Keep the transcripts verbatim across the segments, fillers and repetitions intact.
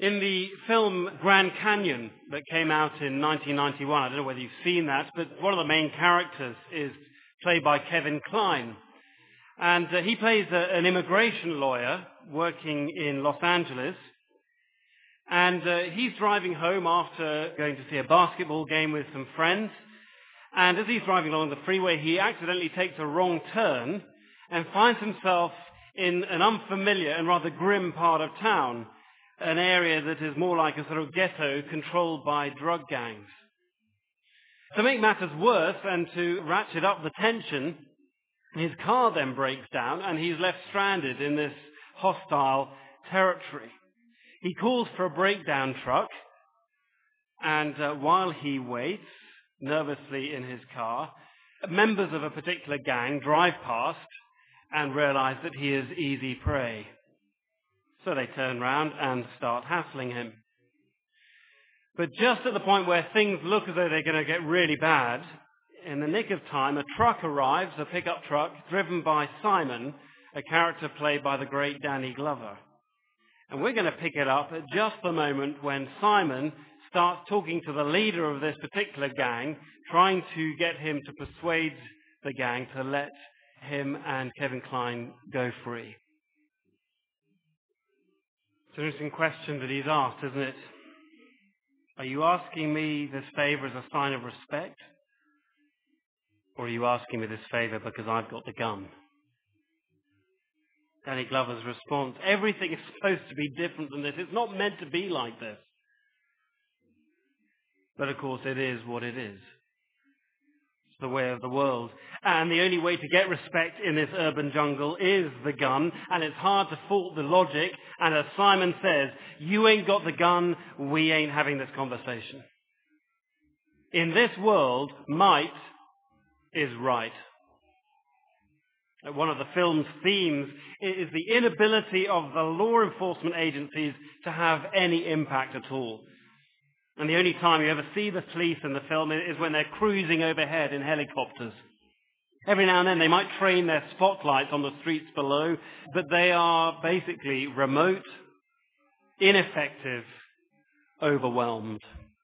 In the film Grand Canyon that came out in nineteen ninety-one, I don't know whether you've seen that, but one of the main characters is played by Kevin Kline. And uh, he plays a, an immigration lawyer working in Los Angeles. And uh, he's driving home after going to see a basketball game with some friends. And as he's driving along the freeway, he accidentally takes a wrong turn and finds himself in an unfamiliar and rather grim part of town, an area that is more like a sort of ghetto controlled by drug gangs. To make matters worse and to ratchet up the tension, his car then breaks down and he's left stranded in this hostile territory. He calls for a breakdown truck, and uh, while he waits nervously in his car, members of a particular gang drive past and realize that he is easy prey. So they turn round and start hassling him. But just at the point where things look as though they're going to get really bad, in the nick of time, a truck arrives, a pickup truck, driven by Simon, a character played by the great Danny Glover. And we're going to pick it up at just the moment when Simon starts talking to the leader of this particular gang, trying to get him to persuade the gang to let him and Kevin Kline go free. It's an interesting question that he's asked, isn't it? Are you asking me this favor as a sign of respect? Or are you asking me this favor because I've got the gun? Danny Glover's response, everything is supposed to be different than this. It's not meant to be like this. But of course it is what it is. It's the way of the world. And the only way to get respect in this urban jungle is the gun. And it's hard to fault the logic. And as Simon says, you ain't got the gun, we ain't having this conversation. In this world, might is right. One of the film's themes is the inability of the law enforcement agencies to have any impact at all. And the only time you ever see the police in the film is when they're cruising overhead in helicopters. Every now and then they might train their spotlights on the streets below, but they are basically remote, ineffective, overwhelmed.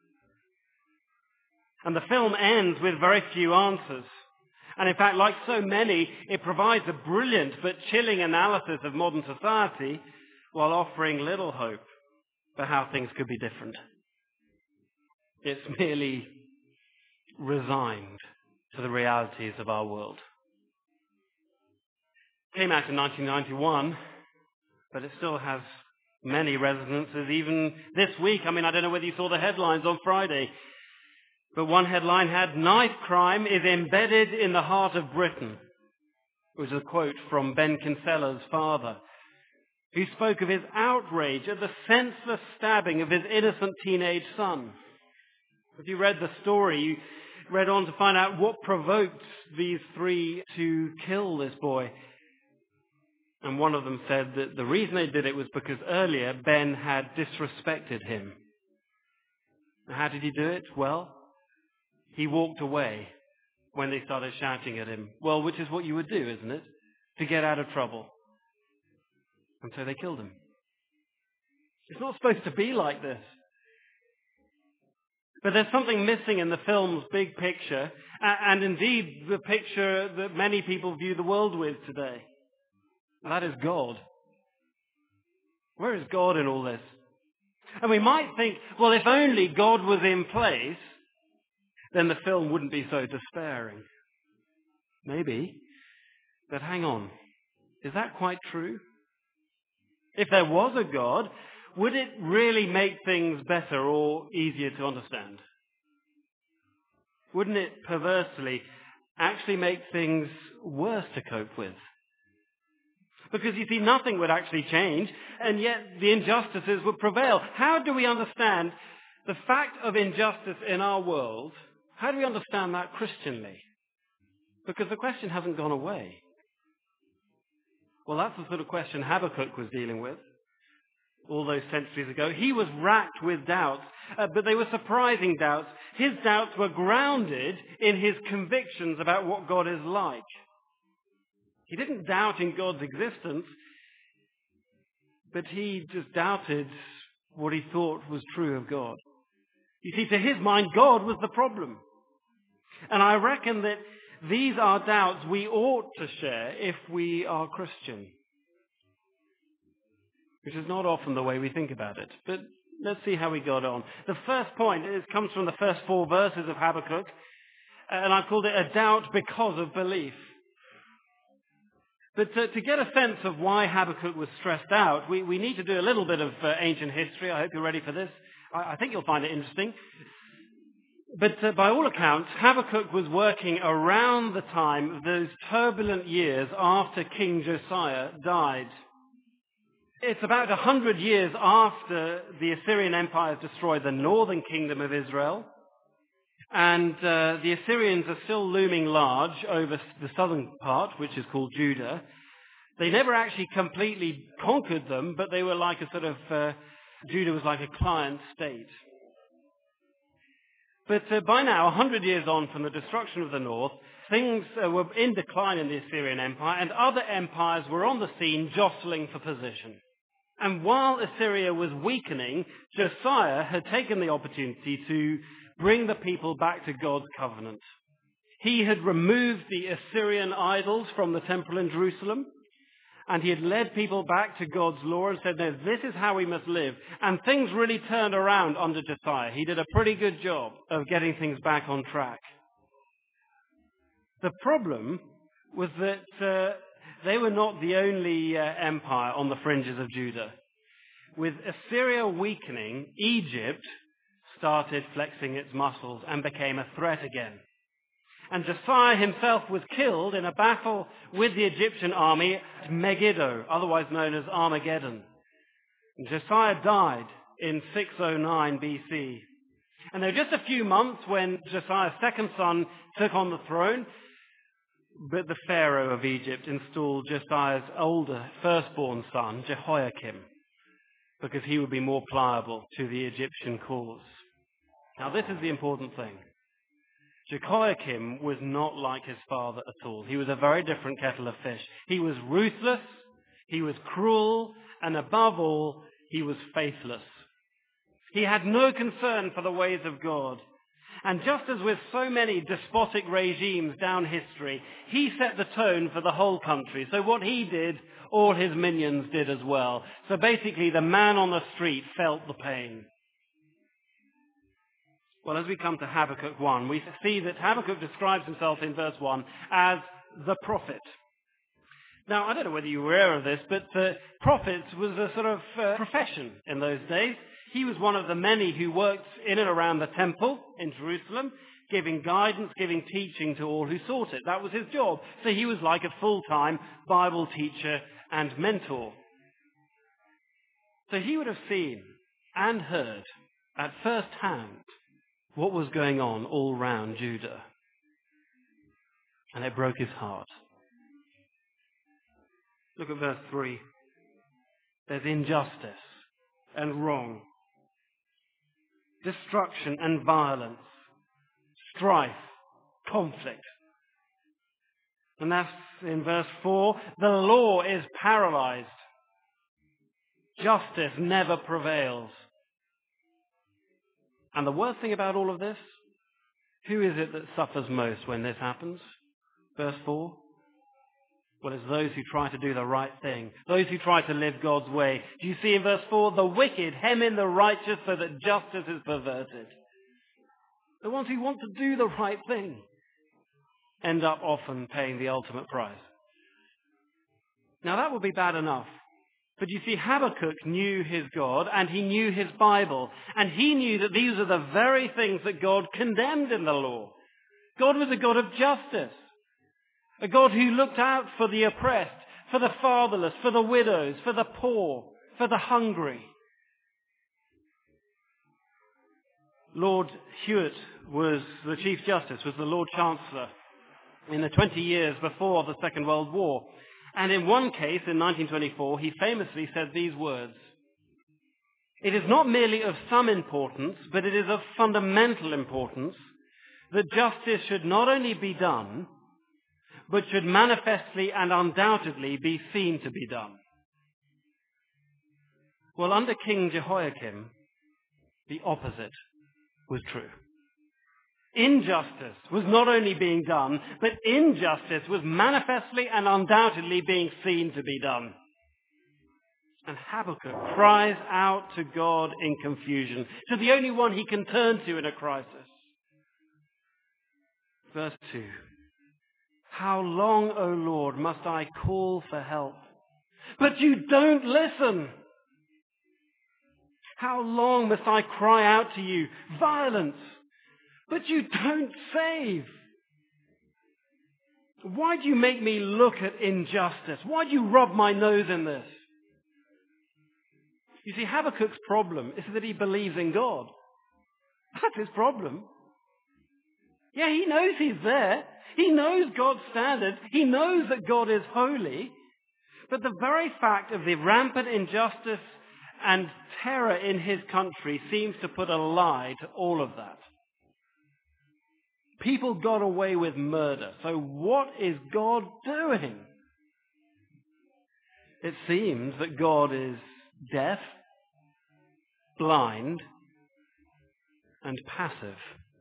And the film ends with very few answers. And in fact, like so many, it provides a brilliant but chilling analysis of modern society while offering little hope for how things could be different. It's merely resigned to the realities of our world. It came out in nineteen ninety-one, but it still has many resonances even this week. I mean, I don't know whether you saw the headlines on Friday, but one headline had, "Knife crime is embedded in the heart of Britain." It was a quote from Ben Kinsella's father, who spoke of his outrage at the senseless stabbing of his innocent teenage son. If you read the story, you read on to find out what provoked these three to kill this boy. And one of them said that the reason they did it was because earlier Ben had disrespected him. And how did he do it? Well, he walked away when they started shouting at him. Well, which is what you would do, isn't it? To get out of trouble. And so they killed him. It's not supposed to be like this. But there's something missing in the film's big picture, and indeed the picture that many people view the world with today. And that is God. Where is God in all this? And we might think, well, if only God was in place, then the film wouldn't be so despairing. Maybe. But hang on. Is that quite true? If there was a God, would it really make things better or easier to understand? Wouldn't it perversely actually make things worse to cope with? Because you see, nothing would actually change, and yet the injustices would prevail. How do we understand the fact of injustice in our world? How do we understand that Christianly? Because the question hasn't gone away. Well, that's the sort of question Habakkuk was dealing with all those centuries ago. He was racked with doubts, uh, but they were surprising doubts. His doubts were grounded in his convictions about what God is like. He didn't doubt in God's existence, but he just doubted what he thought was true of God. You see, to his mind, God was the problem. And I reckon that these are doubts we ought to share if we are Christian, which is not often the way we think about it. But let's see how we got on. The first point is, comes from the first four verses of Habakkuk, and I've called it a doubt because of belief. But to, to get a sense of why Habakkuk was stressed out, we, we need to do a little bit of uh, ancient history. I hope you're ready for this. I, I think you'll find it interesting. But uh, by all accounts, Habakkuk was working around the time of those turbulent years after King Josiah died. It's about a hundred years after the Assyrian Empire destroyed the northern kingdom of Israel. And uh, the Assyrians are still looming large over the southern part, which is called Judah. They never actually completely conquered them, but they were like a sort of, uh, Judah was like a client state. But uh, by now, a hundred years on from the destruction of the north, things uh, were in decline in the Assyrian Empire, and other empires were on the scene jostling for position. And while Assyria was weakening, Josiah had taken the opportunity to bring the people back to God's covenant. He had removed the Assyrian idols from the temple in Jerusalem, and he had led people back to God's law and said, no, this is how we must live. And things really turned around under Josiah. He did a pretty good job of getting things back on track. The problem was that uh, they were not the only uh, empire on the fringes of Judah. With Assyria weakening, Egypt started flexing its muscles and became a threat again. And Josiah himself was killed in a battle with the Egyptian army at Megiddo, otherwise known as Armageddon. And Josiah died in six oh nine B C. And there were just a few months when Josiah's second son took on the throne, but the Pharaoh of Egypt installed Josiah's older firstborn son, Jehoiakim, because he would be more pliable to the Egyptian cause. Now, this is the important thing. Jehoiakim was not like his father at all. He was a very different kettle of fish. He was ruthless, he was cruel, and above all, he was faithless. He had no concern for the ways of God. And just as with so many despotic regimes down history, he set the tone for the whole country. So what he did, all his minions did as well. So basically, the man on the street felt the pain. Well, as we come to Habakkuk one, we see that Habakkuk describes himself in verse one as the prophet. Now, I don't know whether you were aware of this, but uh, prophet was a sort of uh, profession in those days. He was one of the many who worked in and around the temple in Jerusalem, giving guidance, giving teaching to all who sought it. That was his job. So he was like a full-time Bible teacher and mentor. So he would have seen and heard at first hand what was going on all round Judah. And it broke his heart. Look at verse three. There's injustice and wrong, destruction and violence, strife, conflict. And that's in verse four. The law is paralyzed. Justice never prevails. And the worst thing about all of this, who is it that suffers most when this happens? Verse four. Well, it's those who try to do the right thing, those who try to live God's way. Do you see in verse four, the wicked hem in the righteous so that justice is perverted. The ones who want to do the right thing end up often paying the ultimate price. Now that would be bad enough. But you see, Habakkuk knew his God and he knew his Bible. And he knew that these are the very things that God condemned in the law. God was a God of justice. A God who looked out for the oppressed, for the fatherless, for the widows, for the poor, for the hungry. Lord Hewitt was the Chief Justice, was the Lord Chancellor in the twenty years before the Second World War. And in one case, in nineteen twenty-four, he famously said these words, "It is not merely of some importance, but it is of fundamental importance that justice should not only be done, but should manifestly and undoubtedly be seen to be done." Well, under King Jehoiakim, the opposite was true. Injustice was not only being done, but injustice was manifestly and undoubtedly being seen to be done. And Habakkuk cries out to God in confusion, to the only one he can turn to in a crisis. Verse two. How long, O Lord, must I call for help? But you don't listen. How long must I cry out to you, violence, but you don't save? Why do you make me look at injustice? Why do you rub my nose in this? You see, Habakkuk's problem is that he believes in God. That's his problem. Yeah, he knows he's there. He knows God's standards. He knows that God is holy. But the very fact of the rampant injustice and terror in his country seems to put a lie to all of that. People got away with murder. So what is God doing? It seems that God is deaf, blind, and passive.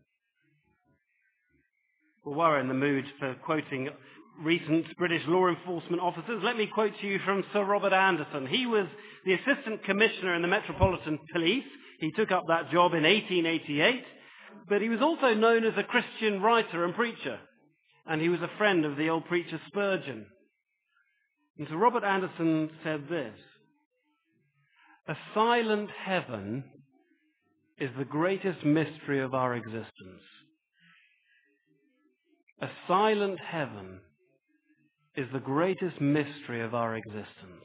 Well, while we're in the mood for quoting recent British law enforcement officers, let me quote to you from Sir Robert Anderson. He was the Assistant Commissioner in the Metropolitan Police. He took up that job in eighteen eighty-eight, but he was also known as a Christian writer and preacher, and he was a friend of the old preacher Spurgeon. And Sir Robert Anderson said this: "A silent heaven is the greatest mystery of our existence. A silent heaven is the greatest mystery of our existence."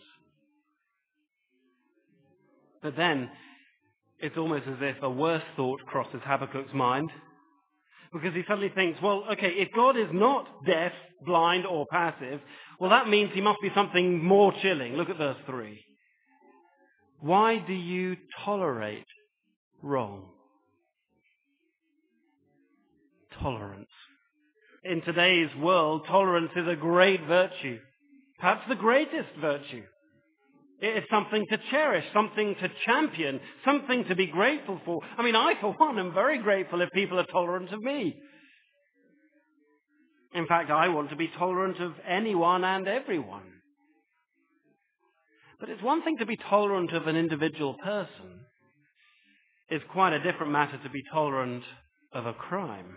But then, it's almost as if a worse thought crosses Habakkuk's mind, because he suddenly thinks, well, okay, if God is not deaf, blind, or passive, well, that means he must be something more chilling. Look at verse three. Why do you tolerate wrong? Tolerance. In today's world, tolerance is a great virtue, perhaps the greatest virtue. It's something to cherish, something to champion, something to be grateful for. I mean, I, for one, am very grateful if people are tolerant of me. In fact, I want to be tolerant of anyone and everyone. But it's one thing to be tolerant of an individual person. It's quite a different matter to be tolerant of a crime.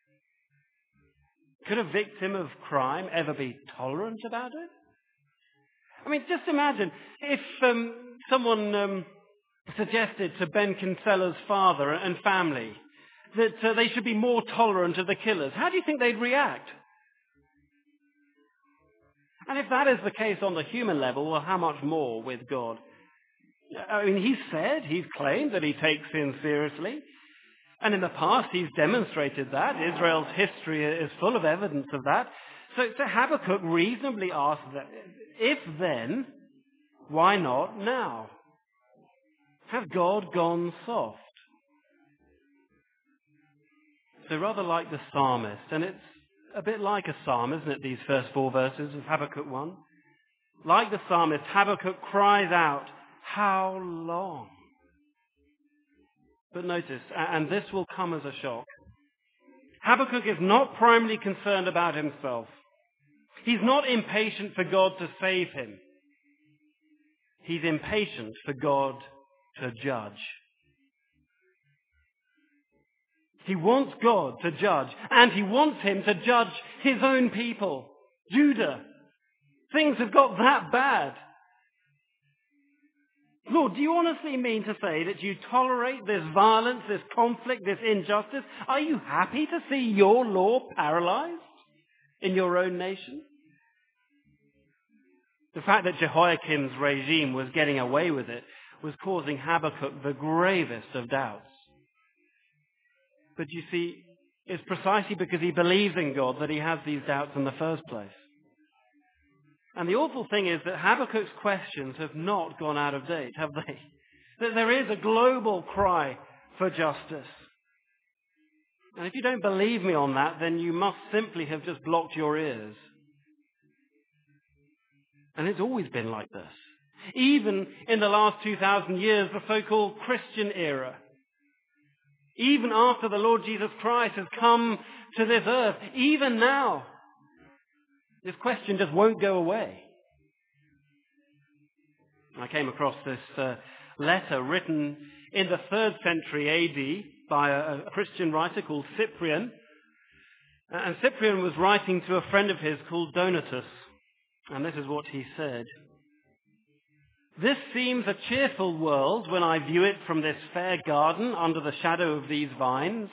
Could a victim of crime ever be tolerant about it? I mean, just imagine if um, someone um, suggested to Ben Kinsella's father and family that uh, they should be more tolerant of the killers. How do you think they'd react? And if that is the case on the human level, well, how much more with God? I mean, he's said, he's claimed that he takes sin seriously. And in the past, he's demonstrated that. Israel's history is full of evidence of that. So, so Habakkuk reasonably asks that, if then, why not now? Has God gone soft? So rather like the psalmist, and it's a bit like a psalm, isn't it, these first four verses of Habakkuk one? Like the psalmist, Habakkuk cries out, how long? But notice, and this will come as a shock, Habakkuk is not primarily concerned about himself. He's not impatient for God to save him. He's impatient for God to judge. He wants God to judge, and he wants him to judge his own people, Judah. Things have got that bad. Lord, do you honestly mean to say that you tolerate this violence, this conflict, this injustice? Are you happy to see your law paralyzed in your own nation? The fact that Jehoiakim's regime was getting away with it was causing Habakkuk the gravest of doubts. But you see, it's precisely because he believes in God that he has these doubts in the first place. And the awful thing is that Habakkuk's questions have not gone out of date, have they? That there is a global cry for justice. And if you don't believe me on that, then you must simply have just blocked your ears. And it's always been like this. Even in the last two thousand years, the so-called Christian era. Even after the Lord Jesus Christ has come to this earth, even now, this question just won't go away. I came across this uh, letter written in the third century A D by a, a Christian writer called Cyprian. And Cyprian was writing to a friend of his called Donatus. And this is what he said. This seems a cheerful world when I view it from this fair garden under the shadow of these vines.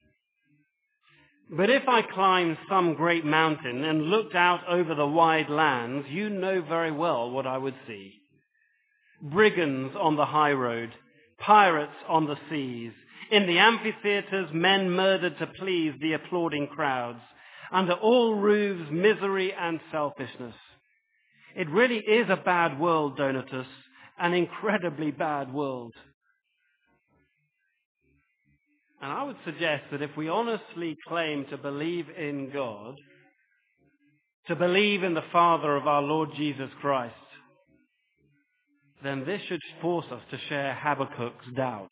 But if I climbed some great mountain and looked out over the wide lands, you know very well what I would see. Brigands on the high road, pirates on the seas, in the amphitheatres men murdered to please the applauding crowds, under all roofs misery and selfishness. It really is a bad world, Donatus, an incredibly bad world. And I would suggest that if we honestly claim to believe in God, to believe in the Father of our Lord Jesus Christ, then this should force us to share Habakkuk's doubts.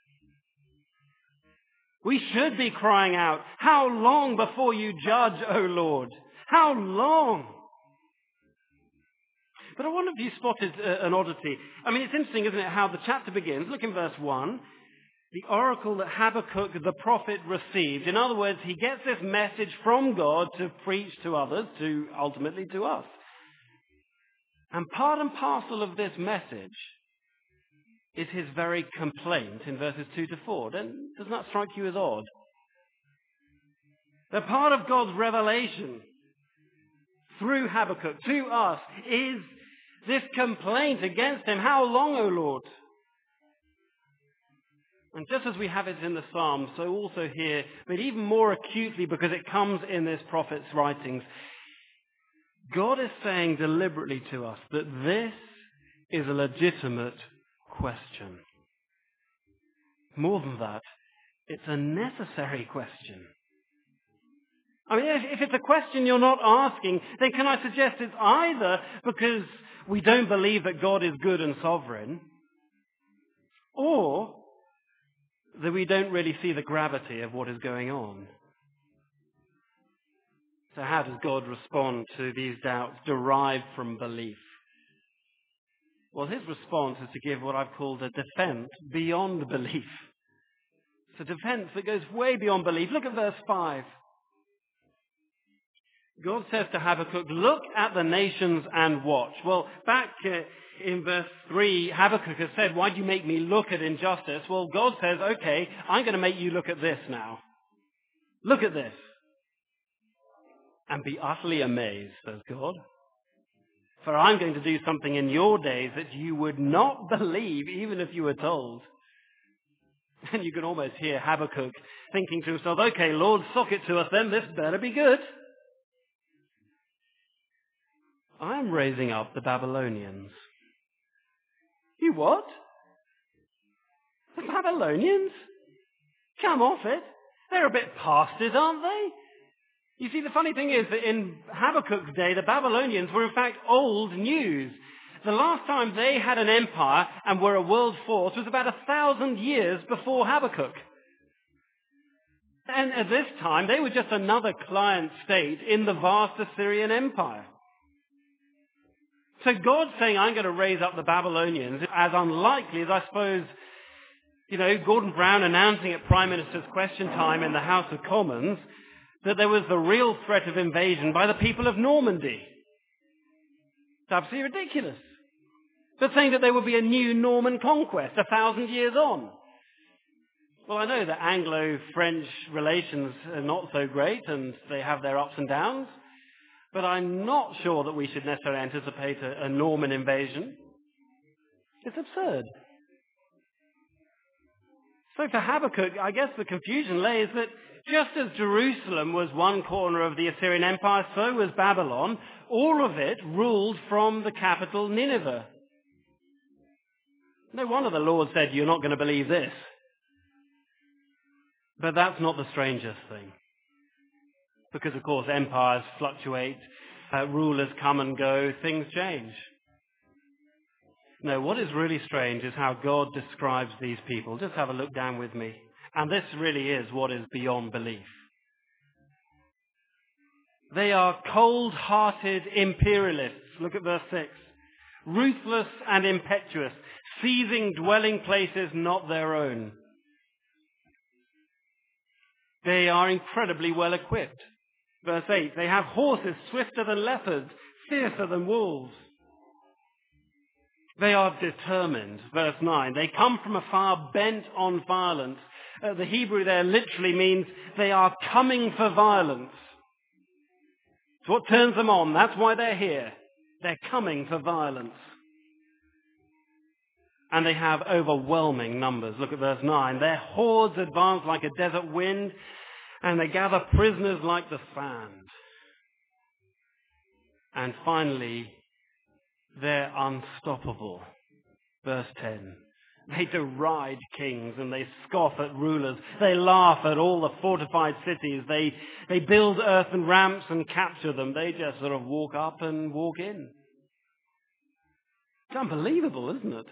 We should be crying out, how long before you judge, O Lord? How long? But I wonder if you spotted uh, an oddity. I mean, it's interesting, isn't it, how the chapter begins. Look in verse one. The oracle that Habakkuk the prophet received. In other words, he gets this message from God to preach to others, to ultimately to us. And part and parcel of this message is his very complaint in verses two to four. Doesn't that strike you as odd? That part of God's revelation through Habakkuk to us is this complaint against him. How long, O Lord? And just as we have it in the Psalms, so also here, but even more acutely because it comes in this prophet's writings, God is saying deliberately to us that this is a legitimate question. More than that, it's a necessary question. I mean, if, if it's a question you're not asking, then can I suggest it's either because we don't believe that God is good and sovereign, or that we don't really see the gravity of what is going on. So how does God respond to these doubts derived from belief? Well, his response is to give what I've called a defense beyond belief. It's a defense that goes way beyond belief. Look at verse five. God says to Habakkuk, look at the nations and watch. Well, back uh, in verse three, Habakkuk has said, why do you make me look at injustice? Well, God says, okay, I'm going to make you look at this now. Look at this. And be utterly amazed, says God. For I'm going to do something in your days that you would not believe even if you were told. And you can almost hear Habakkuk thinking to himself, okay, Lord, sock it to us then, this better be good. I am raising up the Babylonians. You what? The Babylonians? Come off it. They're a bit past it, aren't they? You see, the funny thing is that in Habakkuk's day, the Babylonians were in fact old news. The last time they had an empire and were a world force was about a thousand years before Habakkuk. And at this time, they were just another client state in the vast Assyrian Empire. So God's saying, I'm going to raise up the Babylonians, as unlikely as I suppose, you know, Gordon Brown announcing at Prime Minister's Question Time in the House of Commons that there was the real threat of invasion by the people of Normandy. It's absolutely ridiculous. But saying that there would be a new Norman conquest a thousand years on. Well, I know that Anglo-French relations are not so great and they have their ups and downs. But I'm not sure that we should necessarily anticipate a, a Norman invasion. It's absurd. So for Habakkuk, I guess the confusion lays that just as Jerusalem was one corner of the Assyrian Empire, so was Babylon. All of it ruled from the capital Nineveh. No wonder the Lord said, you're not going to believe this. But that's not the strangest thing. Because, of course, empires fluctuate, uh, rulers come and go, things change. No, what is really strange is how God describes these people. Just have a look down with me. And this really is what is beyond belief. They are cold-hearted imperialists. Look at verse six. Ruthless and impetuous, seizing dwelling places not their own. They are incredibly well equipped. Verse eight, they have horses swifter than leopards, fiercer than wolves. They are determined. Verse nine, they come from afar bent on violence. Uh, the Hebrew there literally means they are coming for violence. It's what turns them on. That's why they're here. They're coming for violence. And they have overwhelming numbers. Look at verse nine. Their hordes advance like a desert wind, and they gather prisoners like the sand. And finally, they're unstoppable. Verse ten. They deride kings and they scoff at rulers. They laugh at all the fortified cities. They, they build earthen ramps and capture them. They just sort of walk up and walk in. It's unbelievable, isn't it?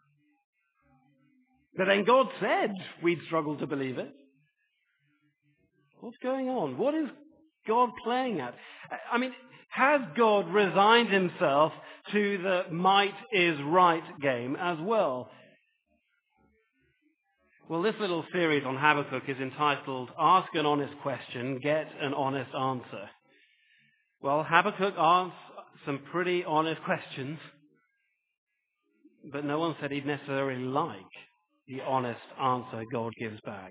But then God said we'd struggle to believe it. What's going on? What is God playing at? I mean, has God resigned himself to the might is right game as well? Well, this little series on Habakkuk is entitled Ask an Honest Question, Get an Honest Answer. Well, Habakkuk asks some pretty honest questions, but no one said he'd necessarily like the honest answer God gives back.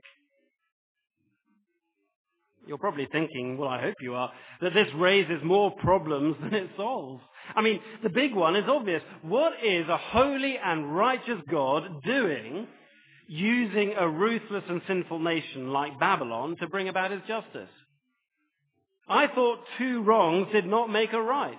You're probably thinking, well, I hope you are, that this raises more problems than it solves. I mean, the big one is obvious. What is a holy and righteous God doing using a ruthless and sinful nation like Babylon to bring about his justice? I thought two wrongs did not make a right.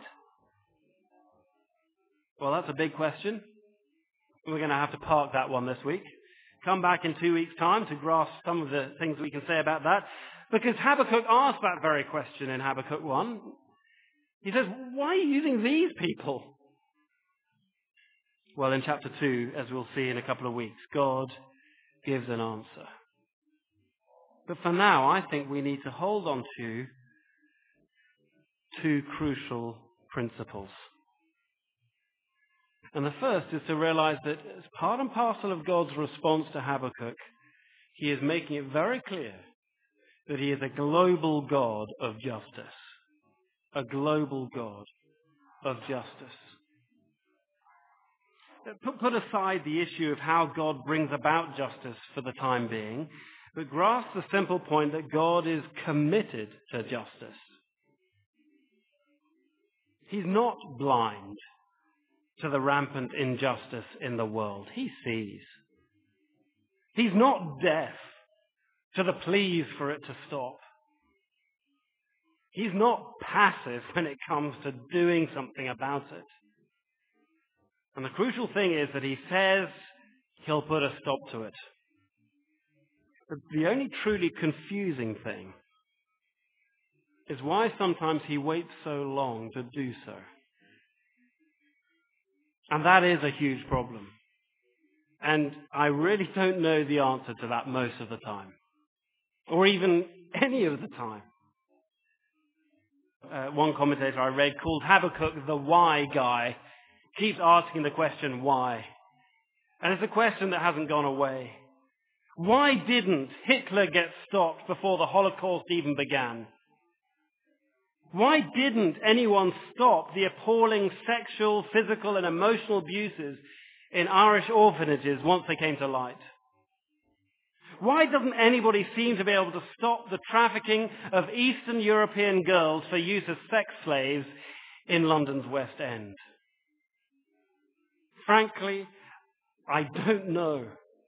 Well, that's a big question. We're going to have to park that one this week. Come back in two weeks' time to grasp some of the things we can say about that. Because Habakkuk asked that very question in Habakkuk one. He says, why are you using these people? Well, in chapter two, as we'll see in a couple of weeks, God gives an answer. But for now, I think we need to hold on to two crucial principles. And the first is to realize that as part and parcel of God's response to Habakkuk, he is making it very clear that he is a global God of justice. A global God of justice. Put, put aside the issue of how God brings about justice for the time being, but grasp the simple point that God is committed to justice. He's not blind to the rampant injustice in the world. He sees. He's not deaf to the pleas for it to stop. He's not passive when it comes to doing something about it. And the crucial thing is that he says he'll put a stop to it. But the only truly confusing thing is why sometimes he waits so long to do so. And that is a huge problem. And I really don't know the answer to that most of the time. Or even any of the time. Uh, one commentator I read called Habakkuk the why guy keeps asking the question why. And it's a question that hasn't gone away. Why didn't Hitler get stopped before the Holocaust even began? Why didn't anyone stop the appalling sexual, physical and emotional abuses in Irish orphanages once they came to light? Why doesn't anybody seem to be able to stop the trafficking of Eastern European girls for use as sex slaves in London's West End? Frankly, I don't know.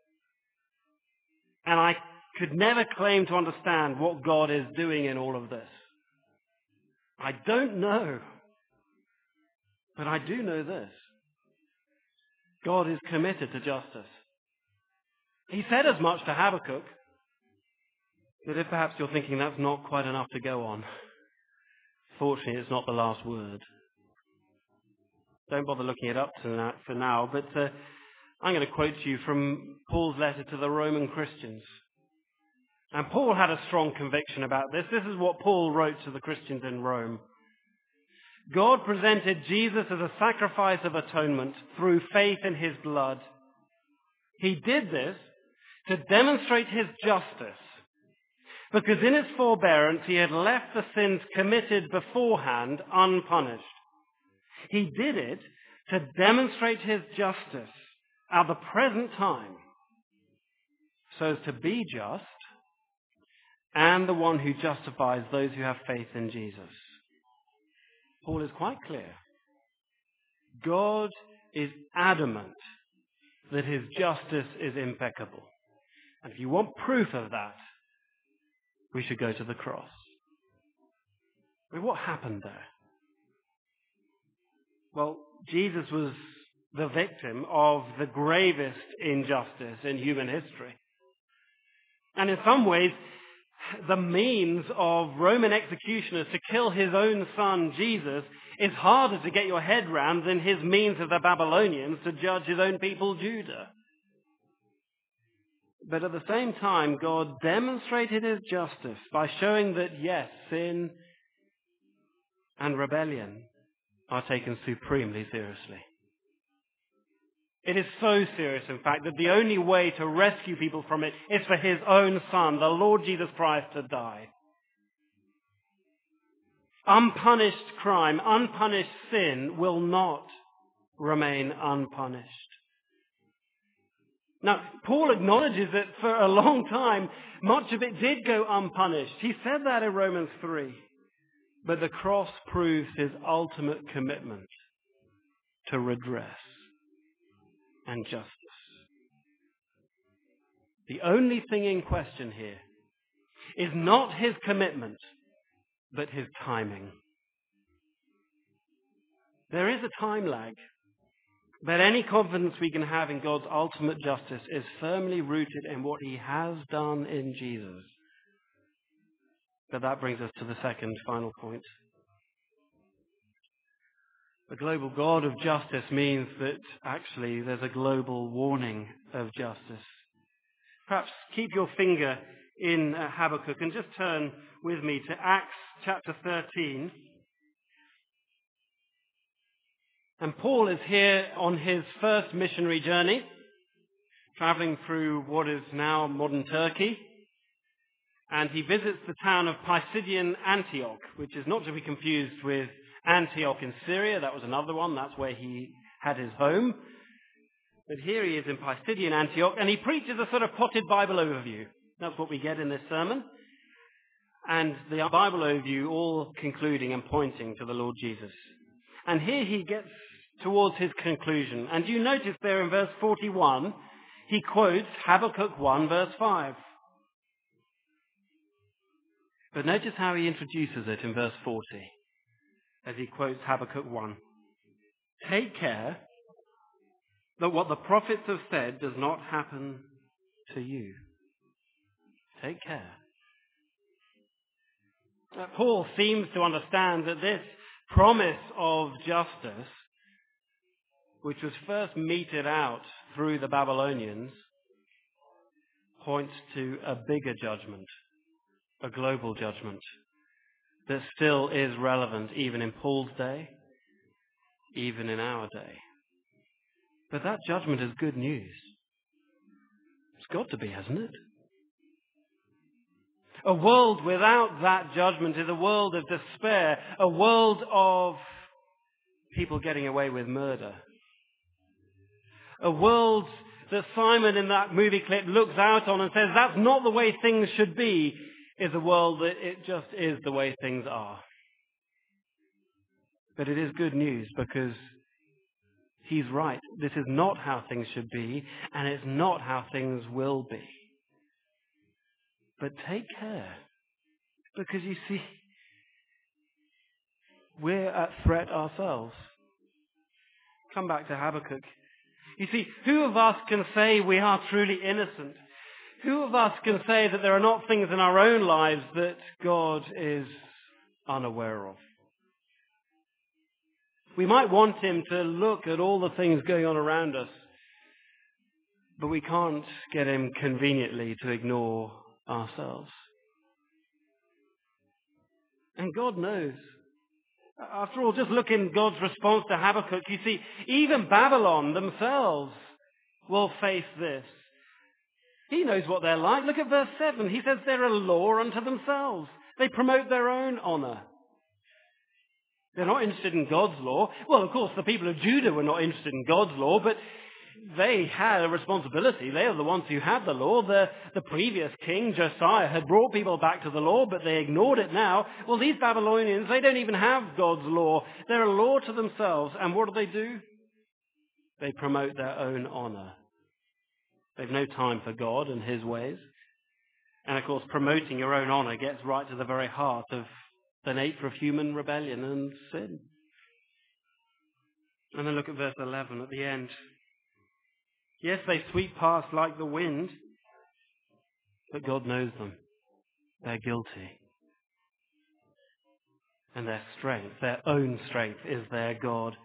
And I could never claim to understand what God is doing in all of this. I don't know. But I do know this. God is committed to justice. He said as much to Habakkuk. But if perhaps you're thinking that's not quite enough to go on, fortunately it's not the last word. Don't bother looking it up to now, for now, but uh, I'm going to quote to you from Paul's letter to the Roman Christians. And Paul had a strong conviction about this. This is what Paul wrote to the Christians in Rome. God presented Jesus as a sacrifice of atonement through faith in his blood. He did this to demonstrate his justice, because in his forbearance he had left the sins committed beforehand unpunished. He did it to demonstrate his justice at the present time, so as to be just and the one who justifies those who have faith in Jesus. Paul is quite clear. God is adamant that his justice is impeccable. And if you want proof of that, we should go to the cross. I mean, what happened there? Well, Jesus was the victim of the gravest injustice in human history. And in some ways, the means of Roman executioners to kill his own son, Jesus, is harder to get your head round than his means of the Babylonians to judge his own people, Judah. But at the same time, God demonstrated his justice by showing that, yes, sin and rebellion are taken supremely seriously. It is so serious, in fact, that the only way to rescue people from it is for his own Son, the Lord Jesus Christ, to die. Unpunished crime, unpunished sin will not remain unpunished. Now, Paul acknowledges that for a long time, much of it did go unpunished. He said that in Romans three. But the cross proves his ultimate commitment to redress and justice. The only thing in question here is not his commitment, but his timing. There is a time lag, but any confidence we can have in God's ultimate justice is firmly rooted in what he has done in Jesus. But that brings us to the second final point. The global God of justice means that actually there's a global warning of justice. Perhaps keep your finger in uh, Habakkuk and just turn with me to Acts chapter thirteen. And Paul is here on his first missionary journey, traveling through what is now modern Turkey. And he visits the town of Pisidian Antioch, which is not to be confused with Antioch in Syria. That was another one. That's where he had his home. But here he is in Pisidian Antioch, and he preaches a sort of potted Bible overview. That's what we get in this sermon. And the Bible overview all concluding and pointing to the Lord Jesus. And here he gets towards his conclusion. And you notice there in verse forty-one, he quotes Habakkuk one verse five. But notice how he introduces it in verse forty, as he quotes Habakkuk one. Take care that what the prophets have said does not happen to you. Take care. Uh, Paul seems to understand that this promise of justice, which was first meted out through the Babylonians, points to a bigger judgment, a global judgment, that still is relevant even in Paul's day, even in our day. But that judgment is good news. It's got to be, hasn't it? A world without that judgment is a world of despair, a world of people getting away with murder. A world that Simon in that movie clip looks out on and says, that's not the way things should be, is a world that it just is the way things are. But it is good news because he's right. This is not how things should be, and it's not how things will be. But take care, because you see, we're at threat ourselves. Come back to Habakkuk. You see, who of us can say we are truly innocent? Who of us can say that there are not things in our own lives that God is unaware of? We might want him to look at all the things going on around us, but we can't get him conveniently to ignore ourselves. And God knows. After all, just look in God's response to Habakkuk. You see, even Babylon themselves will face this. He knows what they're like. Look at verse seven. He says they're a law unto themselves. They promote their own honor. They're not interested in God's law. Well, of course, the people of Judah were not interested in God's law, but they had a responsibility. They are the ones who had the law. The, the previous king, Josiah, had brought people back to the law, but they ignored it now. Well, these Babylonians, they don't even have God's law. They're a law to themselves. And what do they do? They promote their own honor. They've no time for God and his ways. And of course, promoting your own honor gets right to the very heart of the nature of human rebellion and sin. And then look at verse eleven at the end. Yes, they sweep past like the wind, but God knows them. They're guilty. And their strength, their own strength, is their God.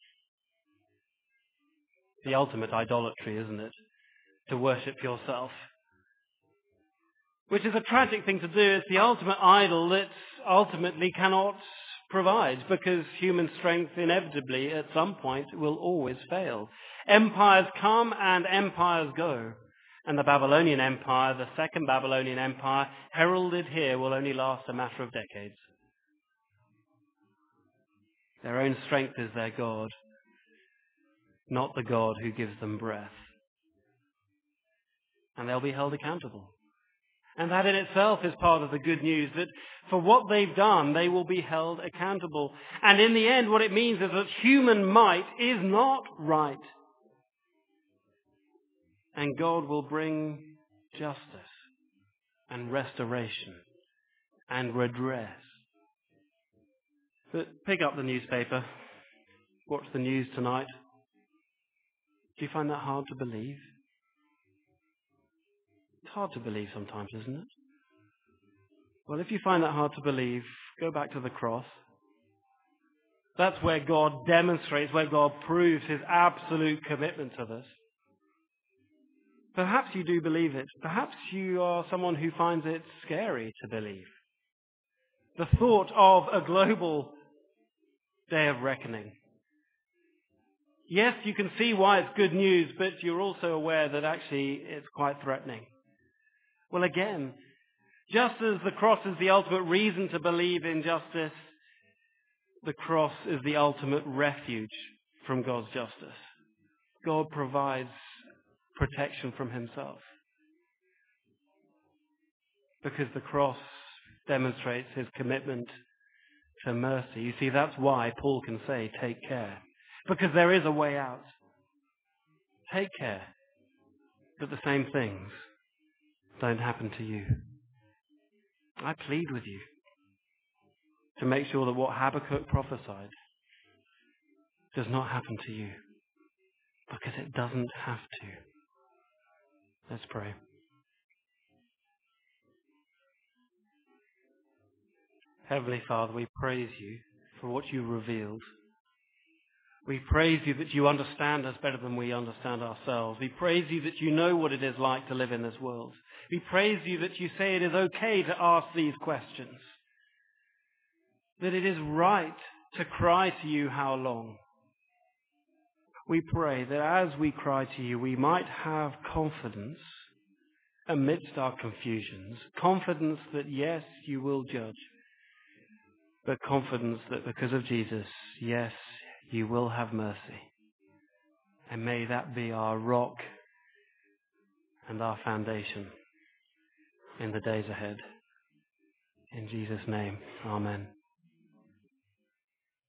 The ultimate idolatry, isn't it? To worship yourself. Which is a tragic thing to do. It's the ultimate idol that ultimately cannot provide, because human strength inevitably at some point will always fail. Empires come and empires go. And the Babylonian Empire, the second Babylonian Empire, heralded here, will only last a matter of decades. Their own strength is their God, not the God who gives them breath. And they'll be held accountable. And that in itself is part of the good news, that for what they've done, they will be held accountable. And in the end, what it means is that human might is not right. And God will bring justice and restoration and redress. But pick up the newspaper. Watch the news tonight. Do you find that hard to believe? It's hard to believe sometimes, isn't it? Well, if you find that hard to believe, go back to the cross. That's where God demonstrates, where God proves his absolute commitment to this. Perhaps you do believe it. Perhaps you are someone who finds it scary to believe. The thought of a global day of reckoning. Yes, you can see why it's good news, but you're also aware that actually it's quite threatening. Well, again, just as the cross is the ultimate reason to believe in justice, the cross is the ultimate refuge from God's justice. God provides protection from himself, because the cross demonstrates his commitment to mercy. You see, that's why Paul can say, take care, because there is a way out. Take care that the same things don't happen to you. I plead with you to make sure that what Habakkuk prophesied does not happen to you, because it doesn't have to. Let's pray. Heavenly Father, we praise you for what you revealed. We praise you that you understand us better than we understand ourselves. We praise you that you know what it is like to live in this world. We praise you that you say it is okay to ask these questions. That it is right to cry to you, how long? We pray that as we cry to you, we might have confidence amidst our confusions. Confidence that yes, you will judge. But confidence that because of Jesus, yes, you will have mercy. And may that be our rock and our foundation in the days ahead. In Jesus' name, amen.